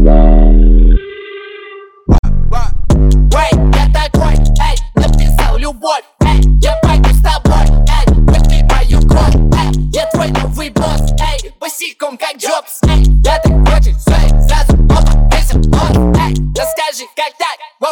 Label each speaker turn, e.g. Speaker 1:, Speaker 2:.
Speaker 1: Я такой, эй, написал любовь, эй, я пойду с тобой, эй, выпей мою кровь, эй, я твой новый босс, эй, босиком как Джобс, эй, да ты хочешь, эй, сразу опа, весим, эй, расскажи, как так,